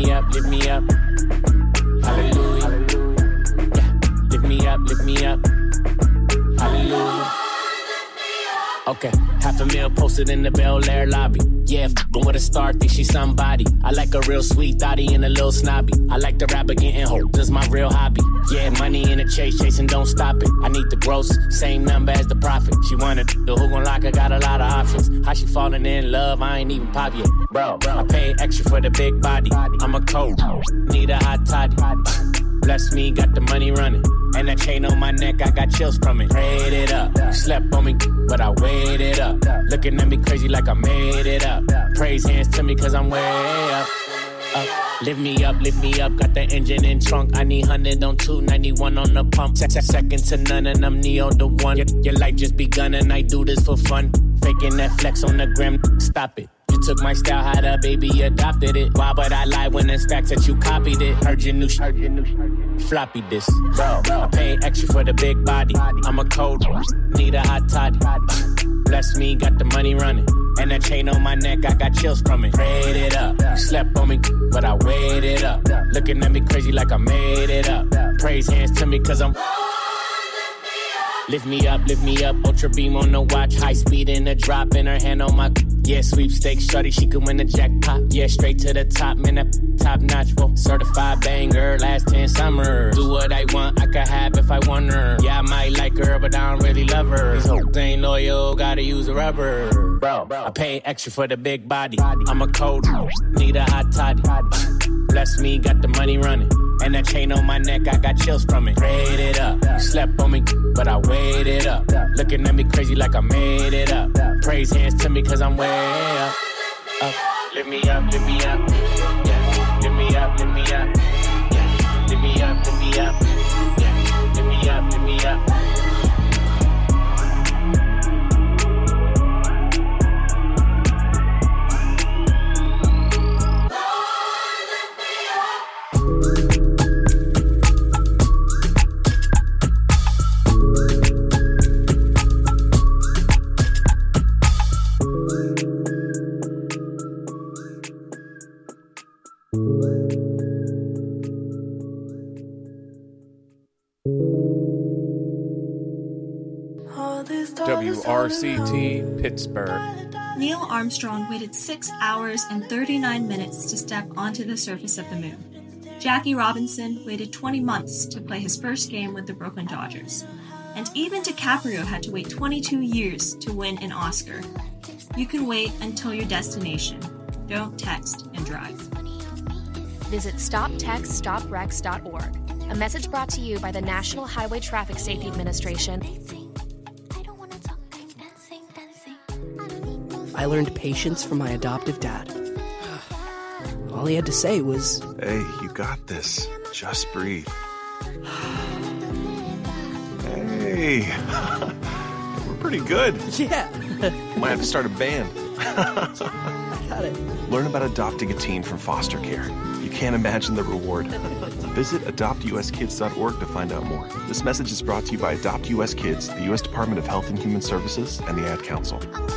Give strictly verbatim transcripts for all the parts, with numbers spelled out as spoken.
me up, lift me up. Hallelujah. Yeah, lift me up, lift me up. Hallelujah. Okay, half a meal posted in the Bel Air lobby. Yeah, f***ing with a star, think she's somebody. I like a real sweet thotty and a little snobby. I like the rapper getting hoe, that's my real hobby. Yeah, money in the chase, chasing, don't stop it. I need the gross, same number as the profit. She wanted the who gon' lock her, got a lot of options. How she falling in love, I ain't even pop yet. Bro, bro. I pay extra for the big body. I'm a cold, need a hot toddy. Bless me, got the money running. And that chain on my neck, I got chills from it. Prayed it up, slept on me, but I weighed it up. Looking at me crazy like I made it up. Praise hands to me cause I'm way up. Up. Lift me up, lift me up, got the engine in trunk. I need one hundred on two ninety-one on the pump. Se- second to none and I'm Neo the one. Your, your life just begun and I do this for fun. Faking that flex on the gram, stop it. You took my style, how the baby adopted it. Why would I lie when it's facts that you copied it? Heard your new sh- floppy disk. I pay extra for the big body. I'm a cold, need a hot toddy. Bless me, got the money running. And that chain on my neck, I got chills from it. Prayed it up, slept on me, but I weighed it up. Looking at me crazy like I made it up. Praise hands to me cause I'm... Lift me up, lift me up, ultra beam on the watch. High speed in the drop, in her hand on my... Yeah, sweepstakes, shorty, she could win the jackpot. Yeah, straight to the top, man, that top notch for certified banger, last ten summers. Do what I want, I could have if I want her. Yeah, I might like her, but I don't really love her. These hoes ain't loyal, gotta use a rubber. Bro, I pay extra for the big body. I'm a cold, need a hot toddy. Bless me, got the money running. And that chain on my neck, I got chills from it. Prayed it up, slept on me, but I weighed it up. Looking at me crazy like I made it up. Praise hands to me cause I'm way up. Up. Lift me up, lift me up. Yeah, lift me up, lift me up. Yeah, lift me up, lift me up. Yeah, lift me up, lift me up. W R C T Pittsburgh. Neil Armstrong waited six hours and thirty-nine minutes to step onto the surface of the moon. Jackie Robinson waited twenty months to play his first game with the Brooklyn Dodgers. And even DiCaprio had to wait twenty-two years to win an Oscar. You can wait until your destination. Don't text and drive. Visit stop text stop wrecks dot org. A message brought to you by the National Highway Traffic Safety Administration. I learned patience from my adoptive dad. All he had to say was, "Hey, you got this. Just breathe." Hey, we're pretty good. Yeah. Might have to start a band. I got it. Learn about adopting a teen from foster care. You can't imagine the reward. Visit adopt u s kids dot org to find out more. This message is brought to you by Adopt U S Kids, the U S Department of Health and Human Services, and the Ad Council.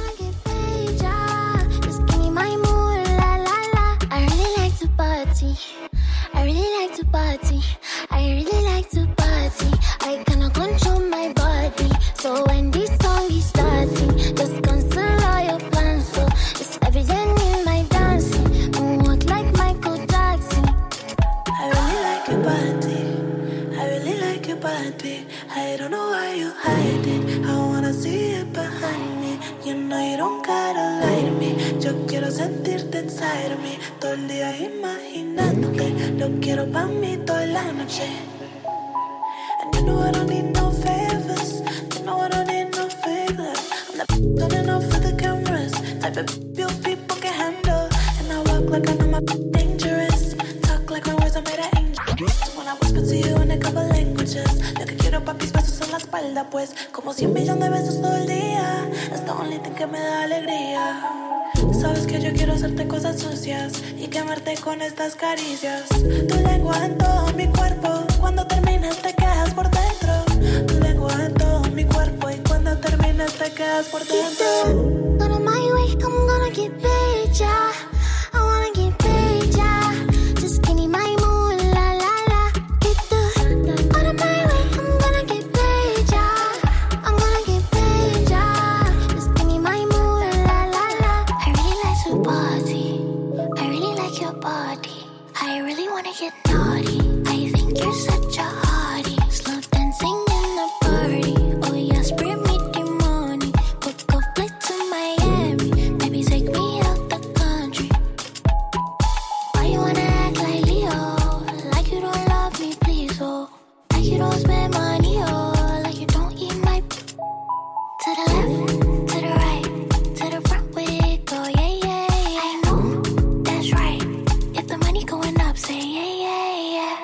I really like to party. I really like to party. I cannot control my body. So when this song is starting, just cancel all your plans. So it's evident in my dancing. Moonwalk like Michael Jackson. I really like your body. I really like your body. I don't know why you hide it. I wanna see it behind me. You know you don't gotta lie to me. Yo quiero sentirte inside of me. Todo el día imaginándote. Lo quiero pa' mí toda la noche. And you know I don't need no favors. You know I don't need no favors. I'm the turning off for the cameras. Type of you people can handle. And I walk like I know my dangerous. Talk like my words are made of angels. So when I whisper to you in a couple languages. Lo que quiero papis besos en la espalda pues. Como cien millones de besos todo el día. Es the only thing que me da alegría. Sabes que yo quiero hacerte cosas sucias y quemarte con estas caricias. Tu lengua en todo mi cuerpo, cuando terminas te quedas por dentro. Tu lengua en todo mi cuerpo y cuando terminas te quedas por dentro. Gonna my way, I'm gonna get paid, yeah. I wanna get paid, yeah. Just I really wanna get naughty. I think you're such a hottie. Slow dancing in the party. Oh yes, bring me the money. Book a flight to Miami. Maybe take me out the country. Why you wanna act like Leo? Like you don't love me, please, oh. Like you don't spend money, oh. Like you don't eat my... To the left, to the right, to the front with it go, yeah, yeah, yeah. I know, that's right. If the money going up, say yeah, yeah, yeah.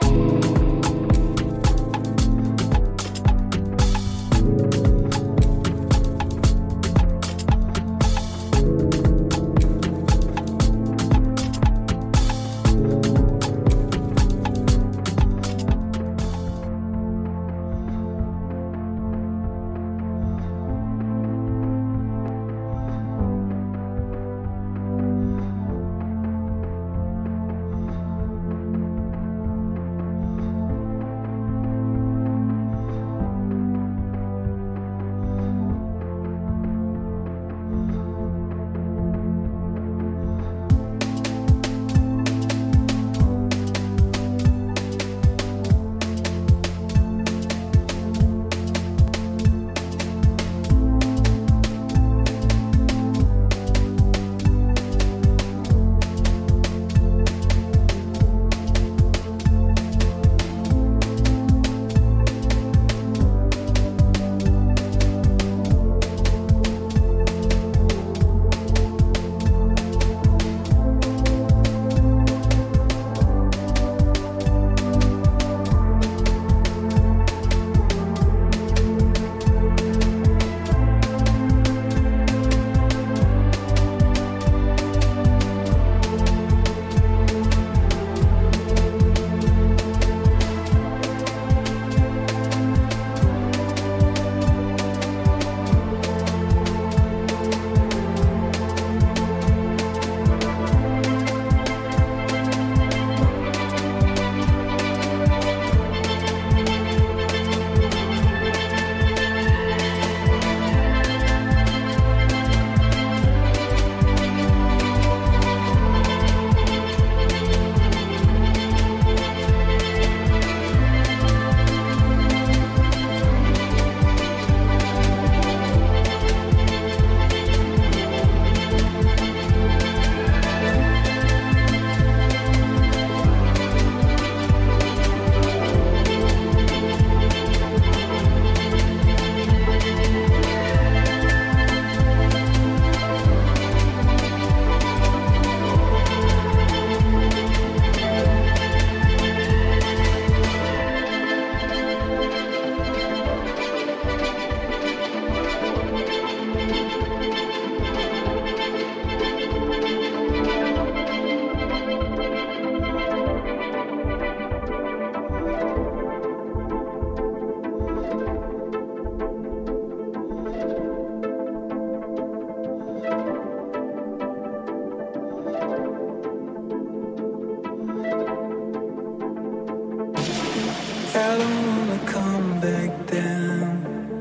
I don't wanna come back down.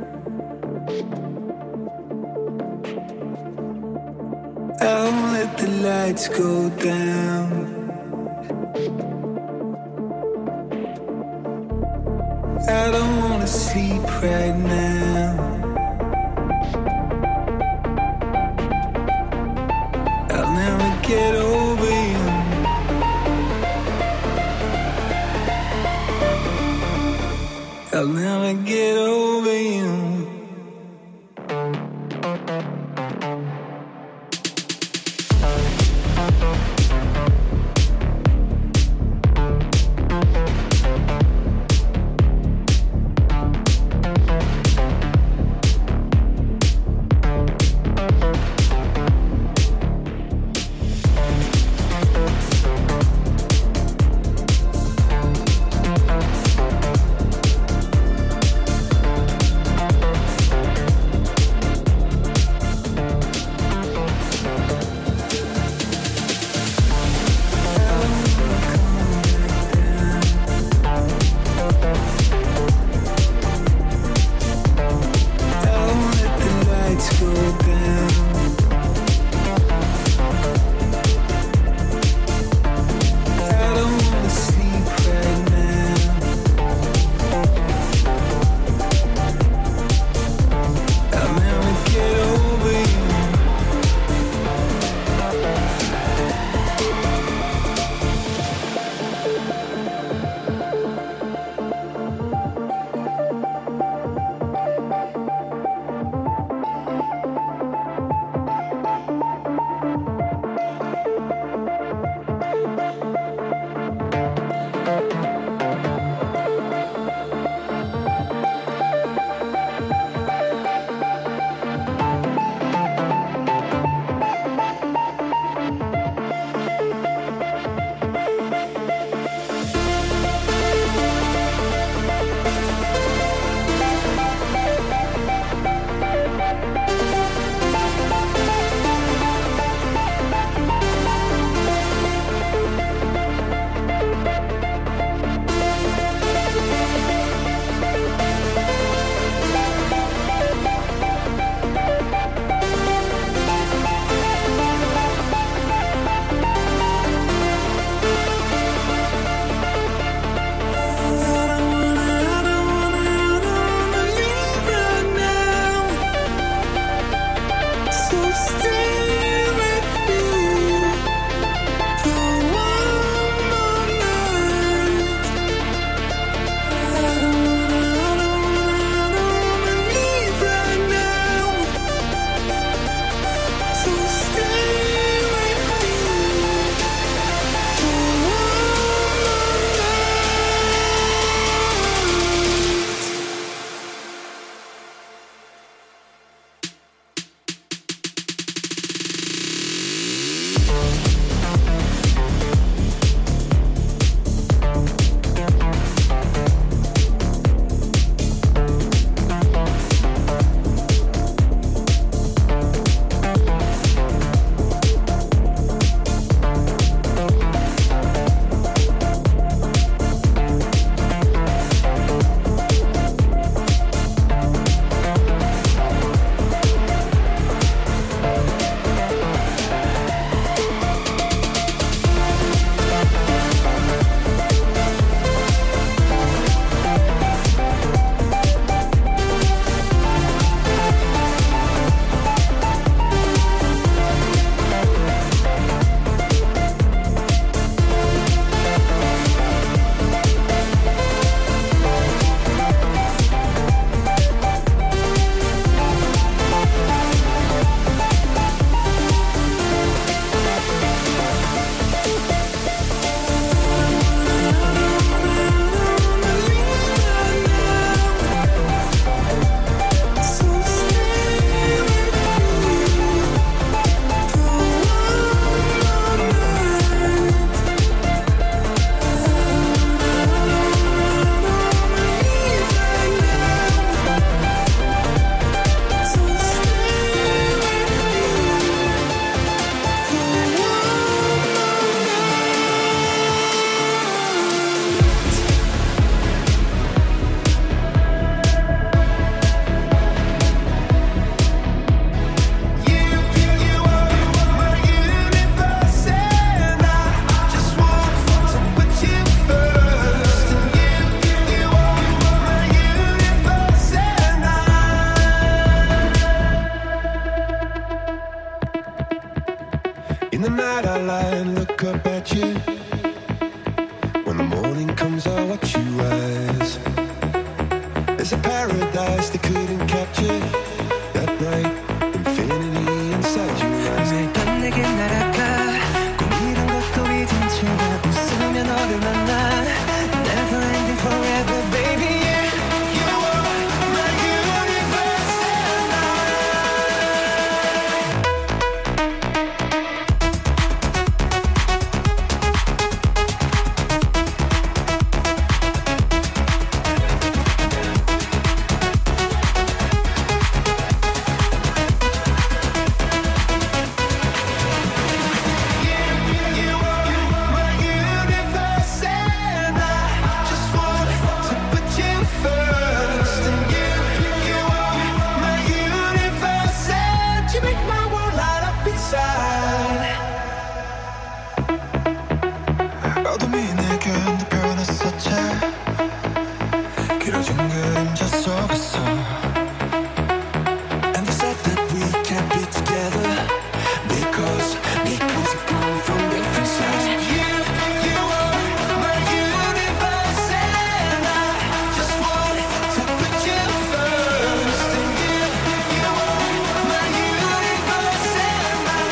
I won't let the lights go down. I don't wanna sleep right now. I'll never get over you. I'll never get over you. 내겐 더 변했었지 길어진 그림자 속에서 And they said that we can't be together Because, because we come from different sides You, you are my universe And I just want to put you first And you, you are my universe and my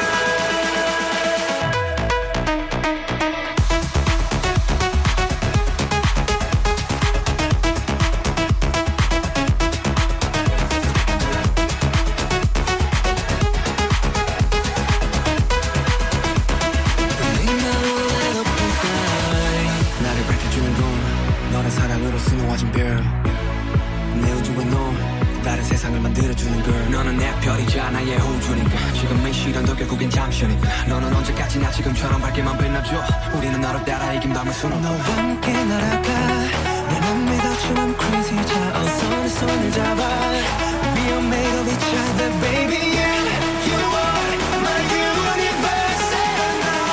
나를 밝혀주는 건 너란 사랑으로 수놓아진 별 내 우주에 넌 다른 세상을 만들어주는 걸 너는 내 별이자 나의 우주니까 지금의 시련도 결국엔 잠시니까 너는 언제까지나 지금처럼 밝게만 빛나줘 우리는 너를 따라 이긴 밤을 수놓 너와 함께 날아가 나는 믿어줘 I'm crazy 자 어서 내 손을 잡아 We are made of each other baby yeah You are my universe and I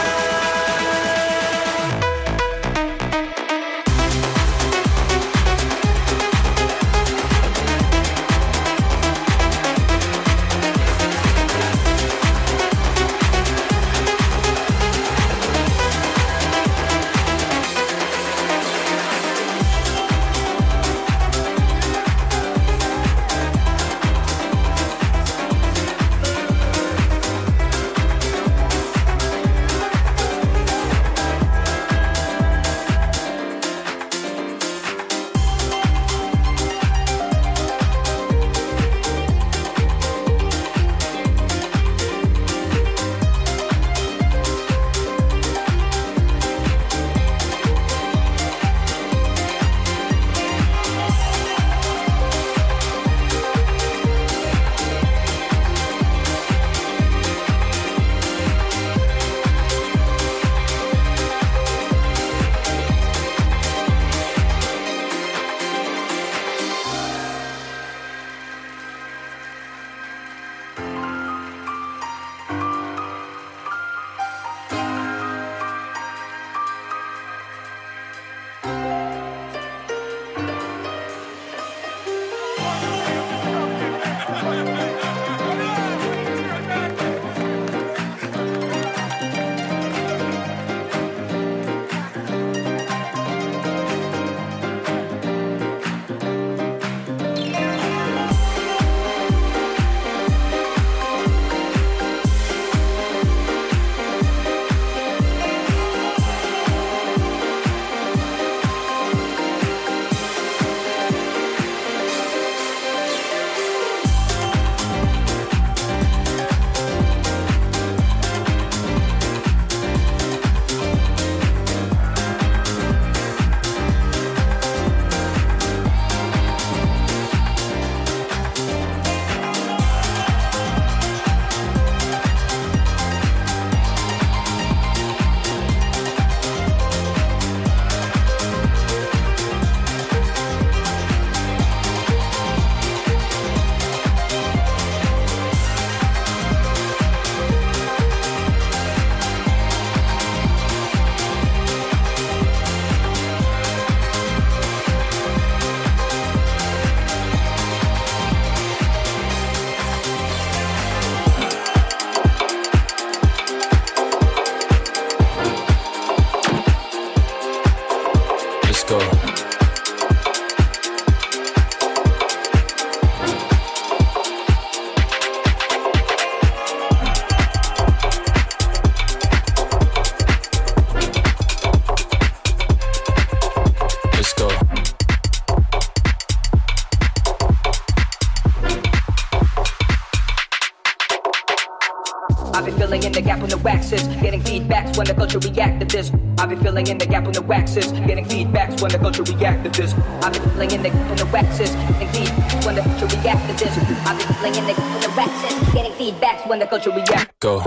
I've been filling in the gap on the waxes, getting feedbacks when the culture react to this. I've been filling in the gap on the waxes, getting feedbacks when the culture react to this. I've been filling in the gap on the waxes, getting feedbacks when the culture react to this. I've been filling in the gap on the waxes, getting feedbacks when the culture react. Go.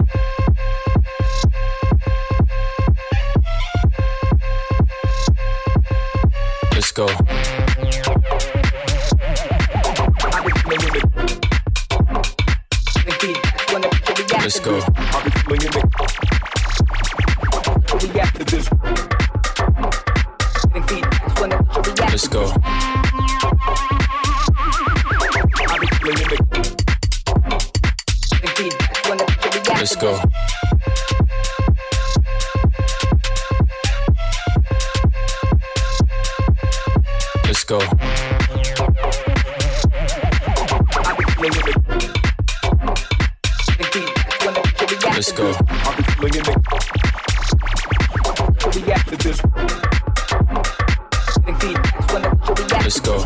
Let's go. Let's go. Let's go. Let's go. Let's go. Let's go. Let's go.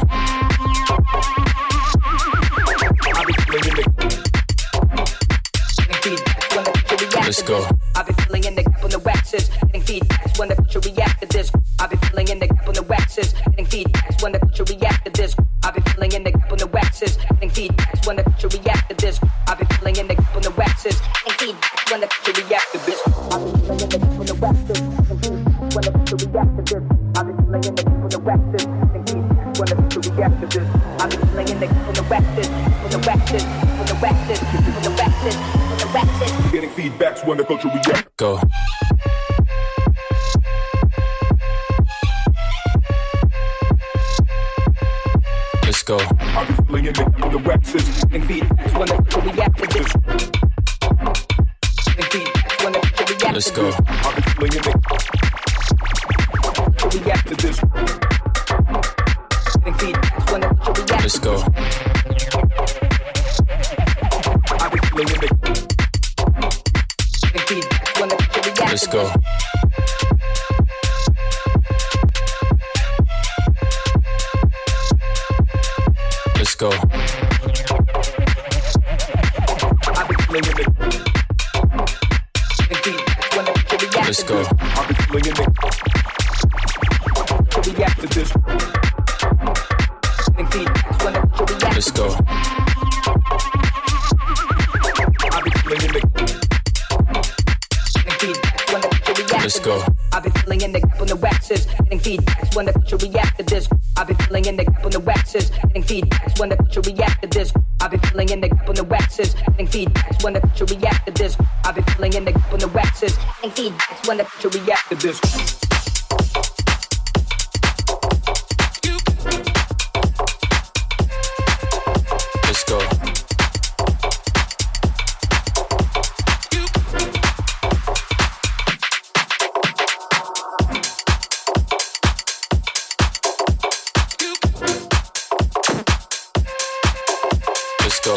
Let's go. I've been filling in the gap on the waxes, getting feedbacks when the culture react to this. I've been filling in the gap on the waxes, getting feedbacks when the culture react to this. I've been filling in the gap on the waxes, getting feedbacks when the culture react to this. I've been filling in the gap on the waxes, getting feedbacks when the culture react to this. I've been filling in the gap on the waxes, getting feedbacks when the culture react to this. I've been filling in the gap on the waxes, getting feedbacks when the culture react to this. I've been filling in the gap on the waxes, on the waxes, on the waxes, on the waxes, on the waxes. Getting feedbacks when the culture react. Go. Let's go. I'll be filling in the gap on the waxes. Getting feedbacks when the culture react to this. Getting feedbacks when the culture react to this. Let's go. I'll be filling in the culture react to this. Getting feedbacks when the culture react. Let's go. I'll be filling in the getting feedbacks when the culture react. Let's go. Let's go. I'll be filling in the getting feedbacks when the culture react. Let's go. I'll be filling in the culture react to this. Getting feedbacks when the culture react. Let's go. I'll be filling in the getting feedbacks when the culture react. Let's go. I've been filling in the gap on the waxes, getting feedbacks when the culture react to this. I've been filling in the gap on the waxes, getting feedbacks when the culture react to this. I've been filling in the gap on the waxes, getting feedbacks when the culture react to this. I've been filling in the gap on the waxes, getting feedbacks when the culture react to this. Let's go. Let's go.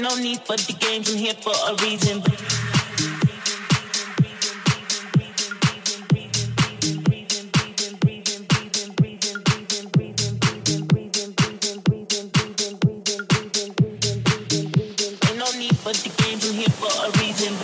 Ain't no need for the games, I'm here for a reason. Ain't no need for the games, I'm here for a reason.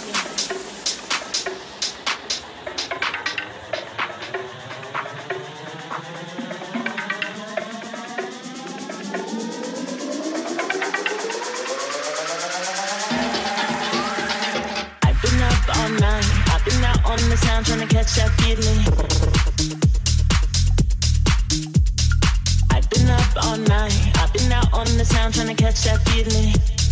On the sound, trying to catch that feeling. I've been up all night. I've been out on the sound, trying to catch that feeling.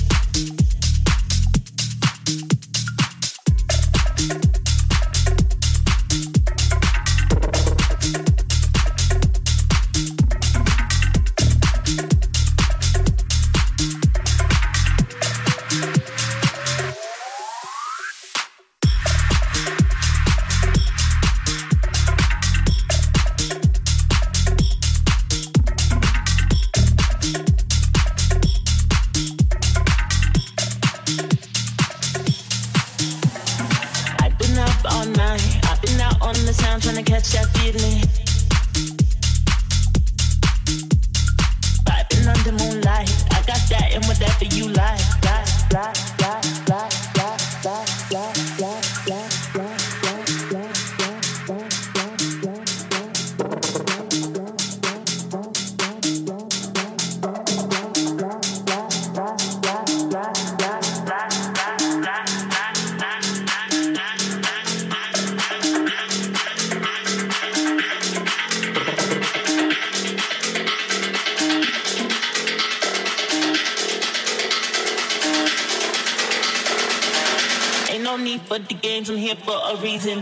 But the games, I'm here for a reason.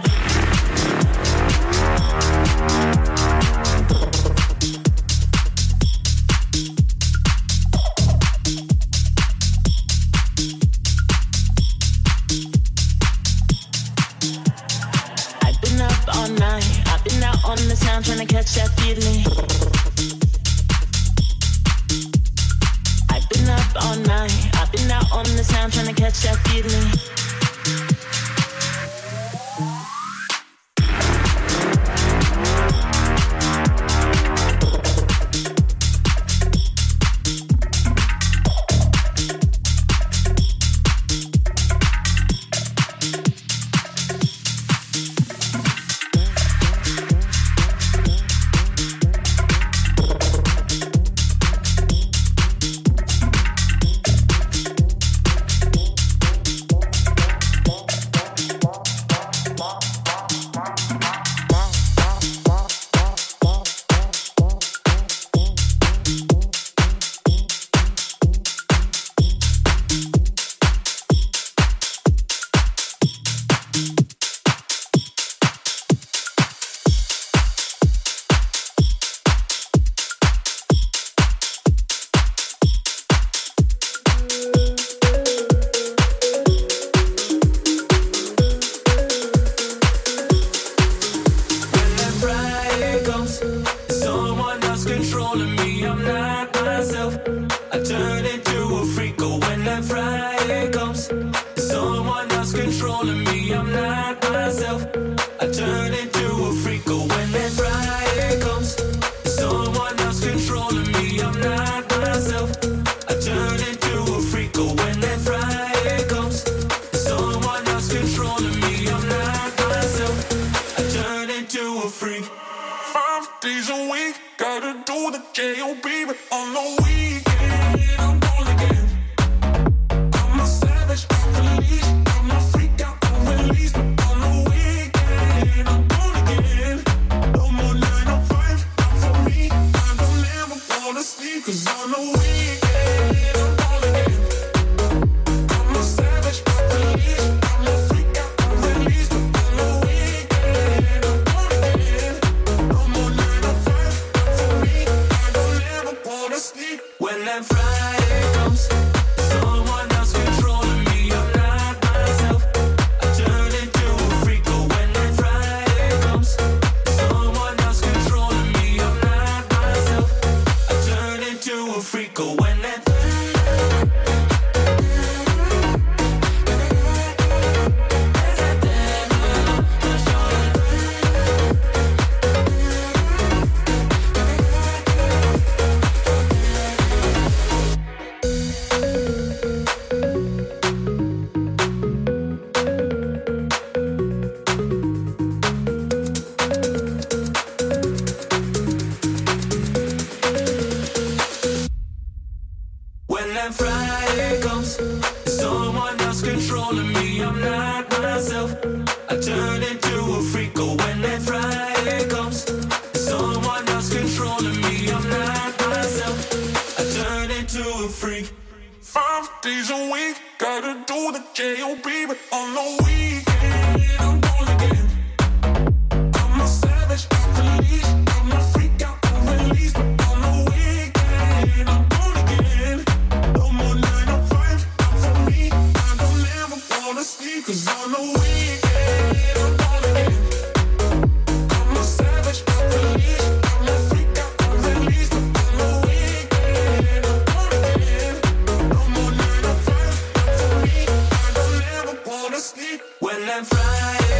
I've been up all night. I've been out on the sound, trying to catch that feeling. I've been up all night. I've been out on the sound, trying to catch that feeling. Friday comes, someone else controlling me, I'm not myself. I turn into a freak, oh, when that Friday comes, someone else controlling me, I'm not myself. I turn into a freak. Five days a week, gotta do the J O B, but on the weekend, I'm born again. I'm a savage, off the leash, I'm a freak out on release, but on the weekend, I'm born again. No more nine to five, not for me, I don't ever wanna sleep, cause on the weekend, I'm born again. I'm a savage, off the leash, I'm a freak out on release, but on the weekend, I'm born again. No more nine to five, not for me, I don't ever wanna sleep. When that Friday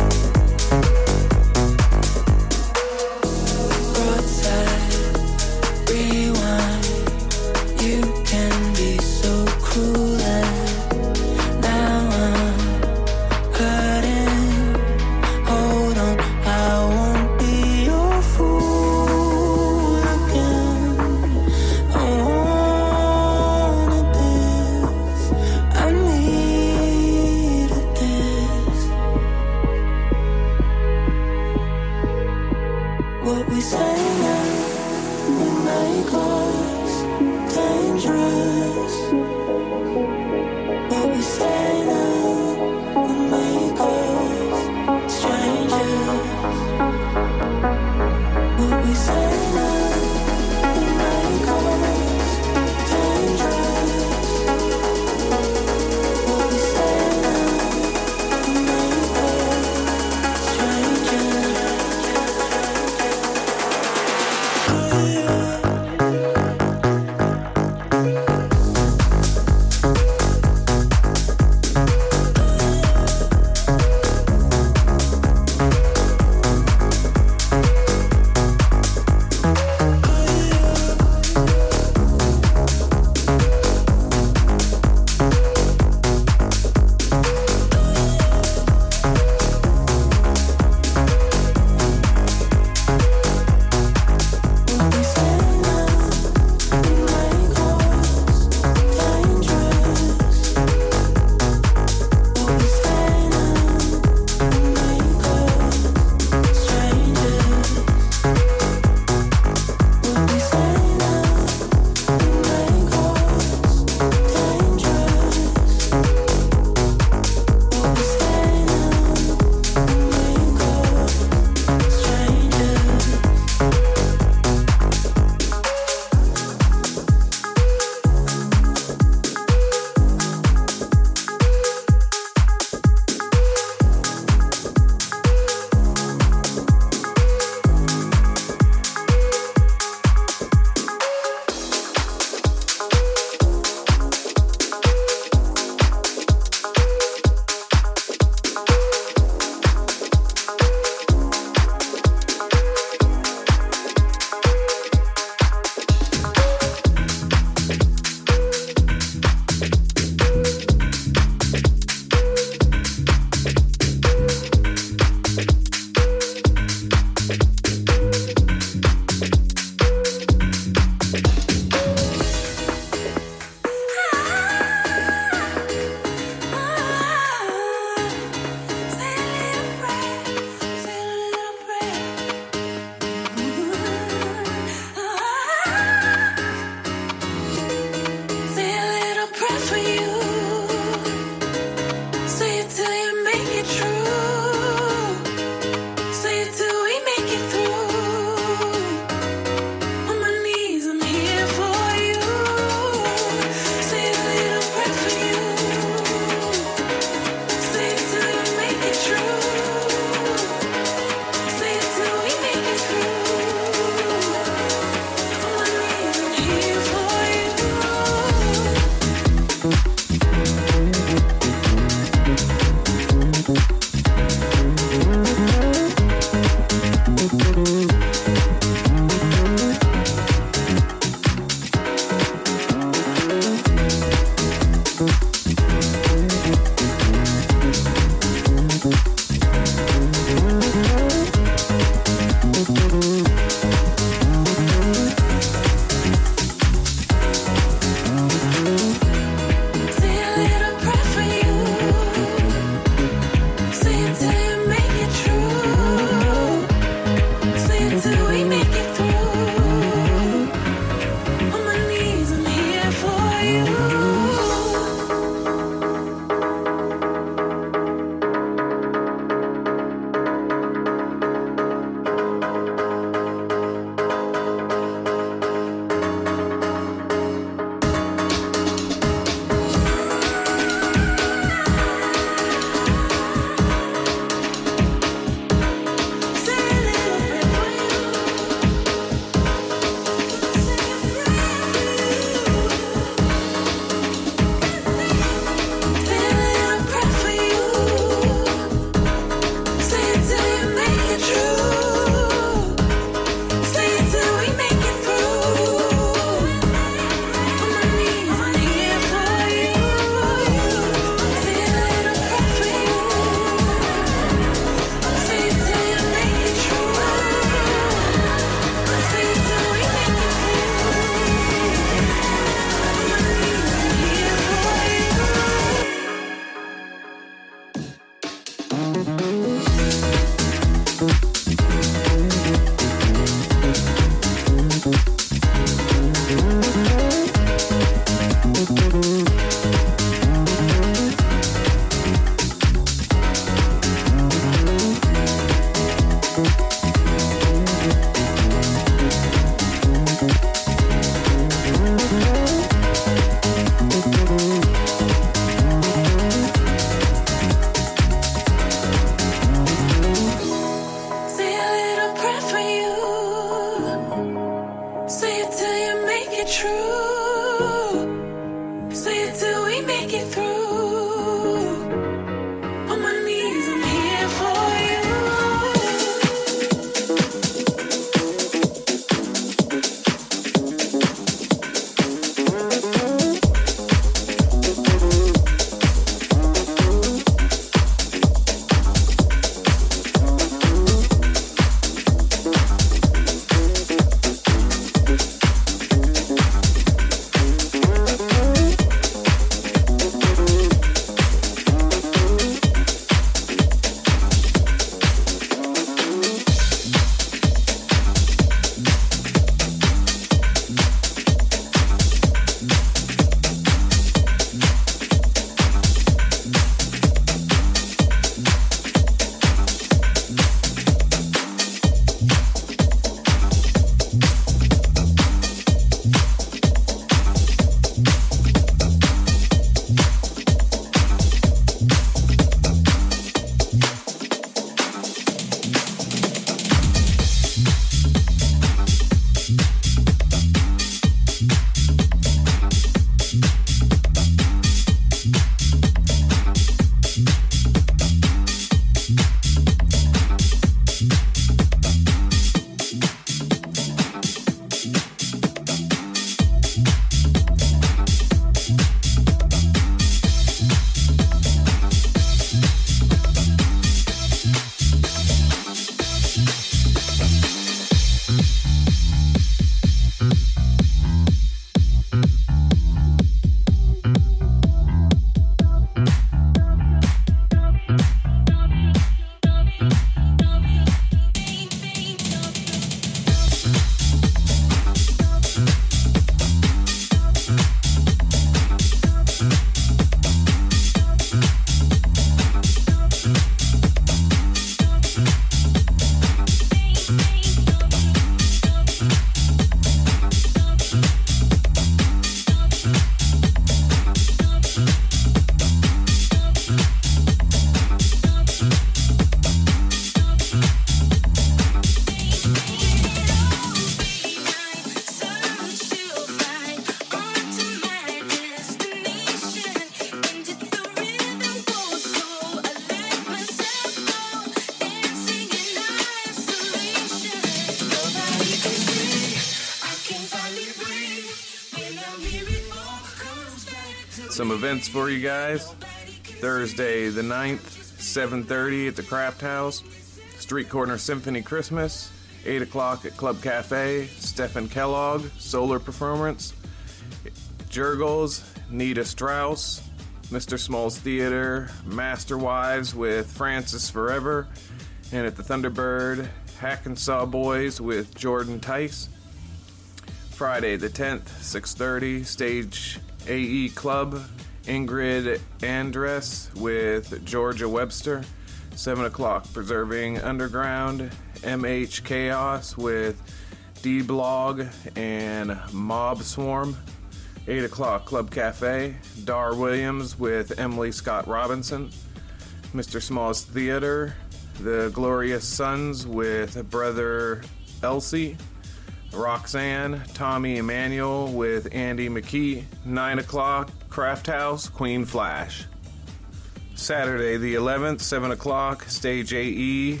Some events for you guys. Thursday the ninth, seven thirty at the Craft House. Street Corner Symphony Christmas. eight o'clock at Club Cafe. Stephen Kellogg, Solar Performance. Jurgles, Nita Strauss. Mister Small's Theater, Master Wives with Francis Forever. And at the Thunderbird, Hackensaw Boys with Jordan Tice. Friday the tenth, six thirty, Stage A E Club, Ingrid Andress with Georgia Webster. seven o'clock, Preserving Underground, M H Chaos with D-Blog and Mob Swarm. eight o'clock, Club Cafe, Dar Williams with Emily Scott Robinson. Mister Small's Theater, The Glorious Sons with Brother Elsie. Roxanne, Tommy Emmanuel with Andy McKee. nine o'clock, Craft House, Queen Flash. Saturday the eleventh, seven o'clock, Stage A E.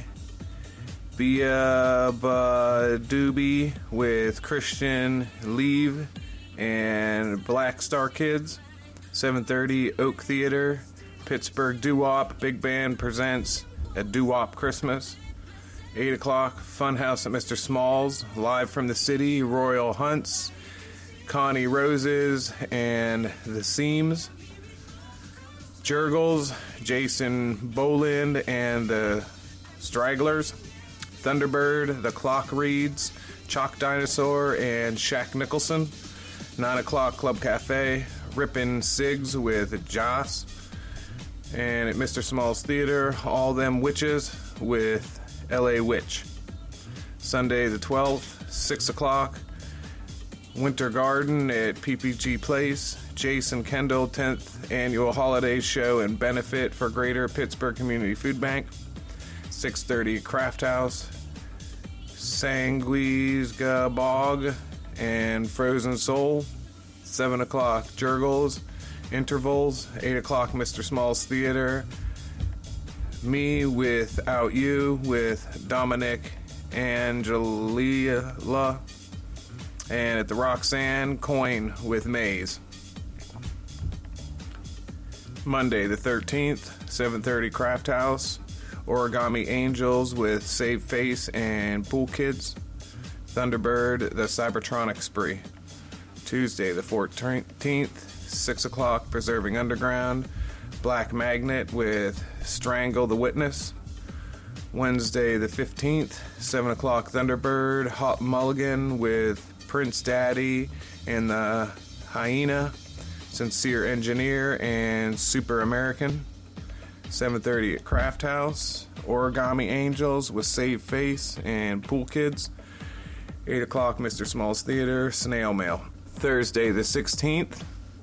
Bia Doobie with Christian Leave and Black Star Kids. seven thirty, Oak Theater. Pittsburgh Doo-Wop Big Band presents a Doo-Wop Christmas. eight o'clock, Funhouse at Mister Small's, live from the city, Royal Hunts, Connie Roses, and The Seams. Jurgles, Jason Boland, and the Stragglers. Thunderbird, The Clock Reads, Chalk Dinosaur, and Shaq Nicholson. nine o'clock, Club Cafe, Rippin' Sigs with Joss. And at Mister Small's Theater, All Them Witches with L A Witch. Sunday the twelfth, six o'clock, Winter Garden at P P G Place. Jason Kendall, tenth Annual Holiday Show and Benefit for Greater Pittsburgh Community Food Bank. six thirty, Craft House. Sanguisga Bog and Frozen Soul. seven o'clock, Jurgles. Intervals. eight o'clock, Mister Small's Theater. Me Without You with Dominic Angelila. And at the Roxanne, Coin with Maze. Monday the thirteenth, seven thirty, Craft House. Origami Angels with Save Face and Pool Kids. Thunderbird, The Cybertronic Spree. Tuesday the fourteenth, six o'clock, Preserving Underground. Black Magnet with Strangle the Witness. Wednesday the fifteenth, seven o'clock, Thunderbird. Hot Mulligan with Prince Daddy and the Hyena. Sincere Engineer and Super American. seven thirty at Craft House. Origami Angels with Save Face and Pool Kids. eight o'clock, Mister Small's Theater, Snail Mail. Thursday the sixteenth,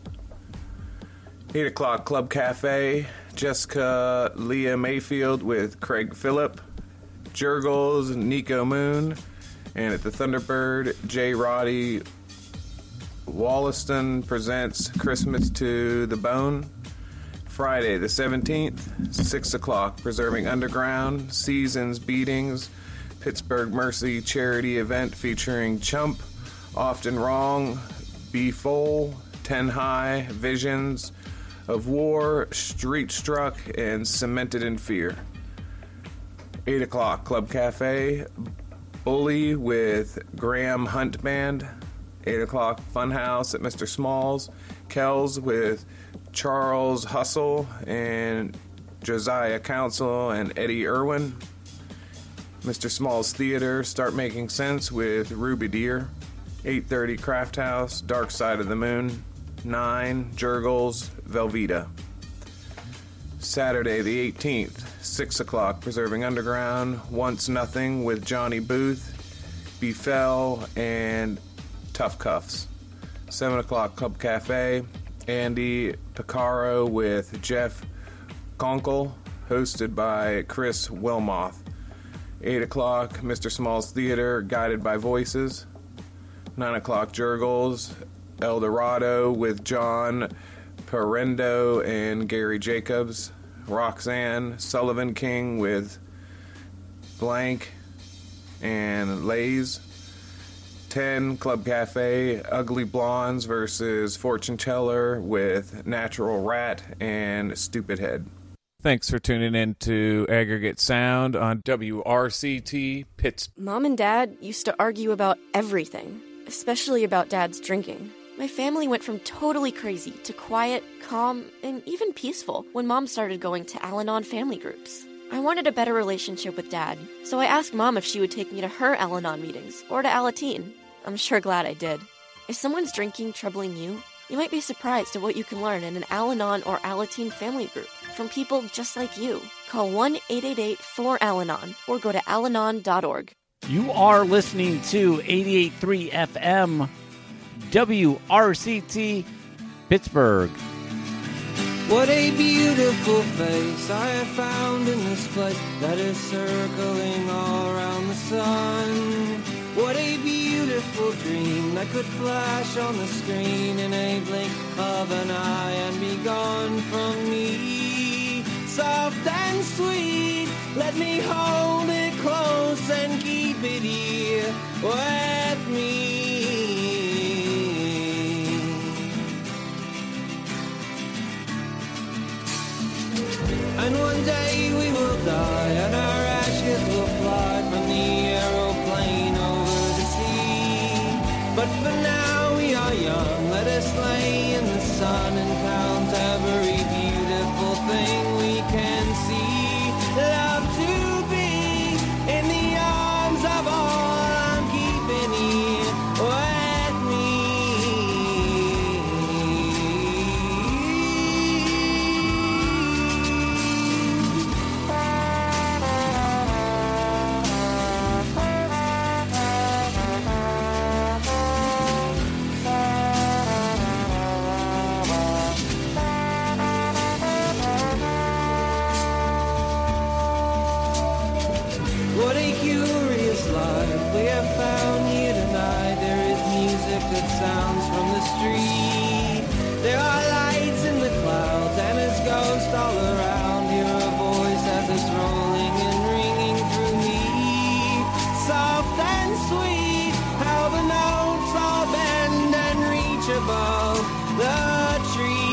eight o'clock, Club Cafe. Jessica Leah Mayfield with Craig Phillip. Jurgles, Nico Moon. And at the Thunderbird, J. Roddy Wollaston presents Christmas to the Bone. Friday the seventeenth, six o'clock, Preserving Underground. Seasons Beatings. Pittsburgh Mercy charity event featuring Chump, Often Wrong, Be Full, Ten High, Visions of War, Street Struck, and Cemented in Fear. eight o'clock, Club Cafe. Bully with Graham Hunt Band. eight o'clock, Funhouse at Mister Small's. Kells with Charles Hustle and Josiah Council and Eddie Irwin. Mister Small's Theater, Start Making Sense with Ruby Deer. eight thirty, Craft House, Dark Side of the Moon. nine, Jurgles, Velveeta. Saturday the eighteenth, six o'clock, Preserving Underground. Once Nothing with Johnny Booth, Befell, and Tough Cuffs. seven o'clock, Club Cafe. Andy Picaro with Jeff Conkle, hosted by Chris Wilmoth. eight o'clock, Mister Small's Theater, Guided by Voices. nine o'clock, Jurgles, El Dorado with John Parendo and Gary Jacobs. Roxanne, Sullivan King with Blank and Lays. ten, Club Cafe, Ugly Blondes versus Fortune Teller with Natural Rat and Stupid Head. Thanks for tuning in to Aggregate Sound on W R C T Pittsburgh. Mom and Dad used to argue about everything, especially about Dad's drinking. My family went from totally crazy to quiet, calm, and even peaceful when Mom started going to Al-Anon family groups. I wanted a better relationship with Dad, so I asked Mom if she would take me to her Al-Anon meetings or to Alateen. I'm sure glad I did. If someone's drinking troubling you, you might be surprised at what you can learn in an Al-Anon or Alateen family group from people just like you. Call one eight eight eight four Al Anon or go to al anon dot org. You are listening to eighty-eight point three F M W R C T Pittsburgh. What a beautiful face I have found in this place that is circling all around the sun. What a beautiful dream that could flash on the screen in a blink of an eye and be gone from me. Soft and sweet, let me hold it close and keep it here with me. And one day we will die and our ashes will fly from the aeroplane over the sea. But for now we are young, let us lay in the sun and count every beautiful thing we can see. Love to be in the arms of all I'm keeping here with me. What a curious life we have found here tonight. There is music that sounds from the street. There are lights in the clouds and it's ghosts all around. Hear a voice as it's rolling and ringing through me. Soft and sweet, how the notes all bend and reach above the tree.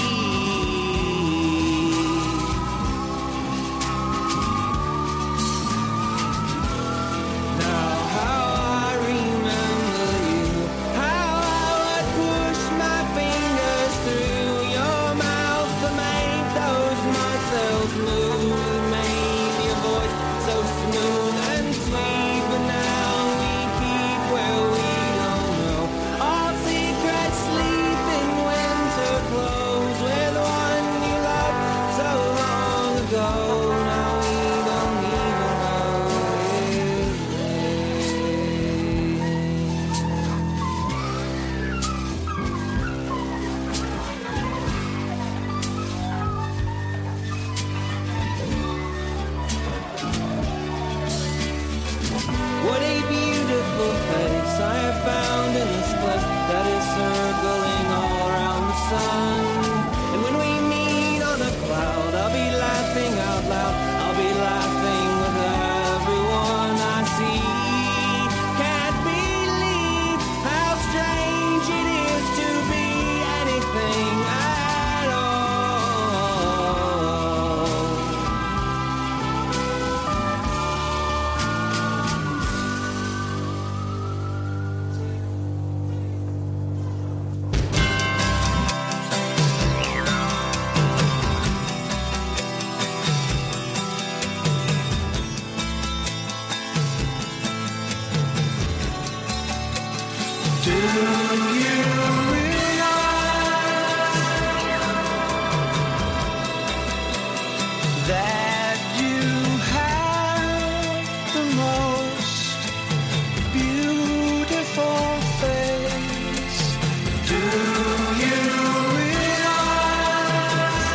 What a beautiful face I have found in this place that is circling all around the sun. And when we meet on a cloud, I'll be laughing out loud. I'll be laughing with everyone I see. Can't believe how strange it is to be anything at all. Do you realize that you have the most beautiful face? Do you realize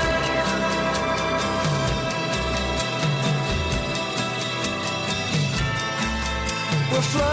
we're floating